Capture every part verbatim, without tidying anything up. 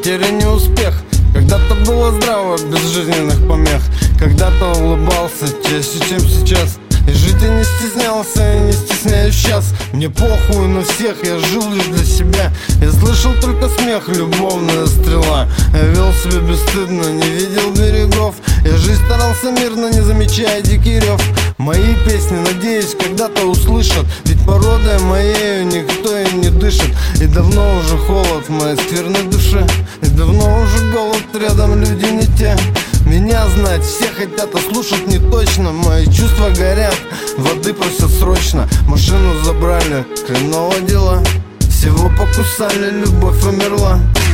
потеря не успех. Когда-то было здраво, без жизненных помех. Когда-то улыбался чаще, чем сейчас. И жить я не стеснялся, и не стесняюсь сейчас. Мне похуй на всех, я жил лишь для себя. Я слышал только смех, любовная стрела. Я вел себя бесстыдно, не видел берегов. Я жизнь старался мирно, не замечая дикий рев. Мои песни, надеюсь, когда-то услышат. Ведь породой моею никто и не дышит. И давно уже холод в моей скверной душе. И давно уже голод, рядом люди не те. Меня знать все хотят, а слушать не точно. Мои чувства горят, воды просят срочно. Машину забрали, хреново дела. Всего покусали, любовь умерла.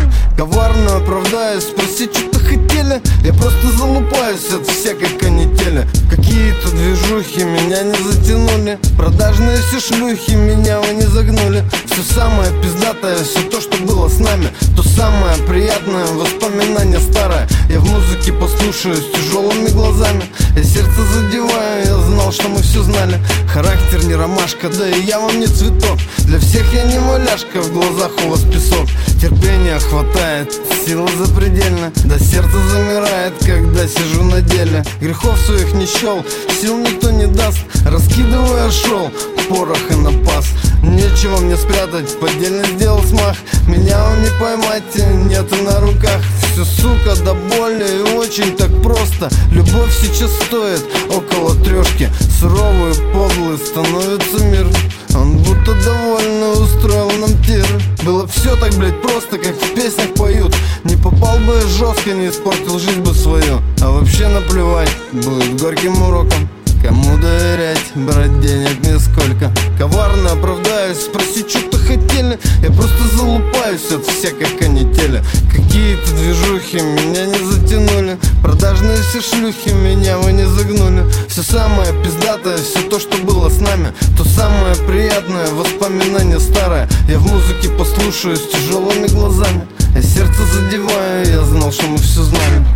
Коварно оправдаюсь, спросить, что-то хотели. Я просто залупаюсь от всякой канители. Какие-то движухи меня не затянули. Продажные все шлюхи, меня вы не загнули. Все самое пиздатое, все то, что было с нами. То самое приятное, воспоминание старое. Я в музыке послушаюсь тяжелыми глазами. Я сердце задеваю, я знал, что мы все знали. Характер не ромашка, да и я вам не цветок. Для всех я не маляшка, в глазах у вас песок. Терпения хватает, сила запредельна. До сердца замирает, когда сижу на деле. Грехов своих не счел, сил никто не даст. Раскидывая шел, порох и напас. Нечего мне спрятать, поддельно сделал смах. Меня вам не поймать, нету на руках. Все, сука, до боли и очень так просто. Любовь сейчас стоит около трешки. Суровый, подлый становится мир. Он будто довольно устроил нам тир. Было все так, блять, просто, как в песнях поют. Не попал бы жестко, не испортил жизнь бы свою. А вообще наплевать, будет горьким уроком. Кому доверять, брать денег нисколько. Коварно оправдаюсь, спросить, что-то хотели. Я просто залупаюсь от всякой канители. Какие-то движухи меня не затянули. Продажные все шлюхи, меня вы не загнули. Все самое пиздатое, все то, что было с нами. То самое приятное, воспоминание старое. Я в музыке послушаю с тяжелыми глазами. Я сердце задеваю, я знал, что мы все знали.